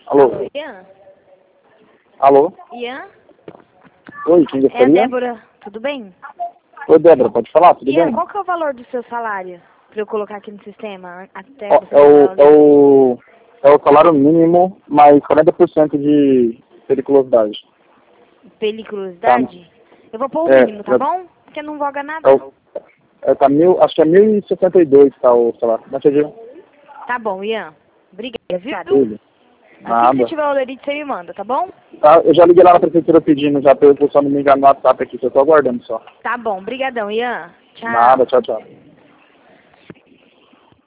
Alô? Ian? Alô? Ian? Oi, quem É a gostaria? Débora, tudo bem? Oi, Débora, pode falar? Tudo Ian, bem? qual que é o valor do seu salário? Pra eu colocar aqui no sistema, até Ó, você mandar o link. é o salário mínimo mais 40% de periculosidade. Tá? Periculosidade? Eu vou pôr o É, mínimo, tá bom? Porque eu não voga é, nada. tá acho que é 1.062, tá, o salário. Não entendi. Tá bom, Ian. Obrigada, viu? Tudo. Assim que você Nada. tiver o lerite, você me manda, tá bom? Tá, eu já liguei lá na prefeitura pedindo já pra eu só não me enganar no WhatsApp aqui, que eu tô aguardando só. Tá bom, brigadão, Ian. Nada, Tchau. tchau, tchau.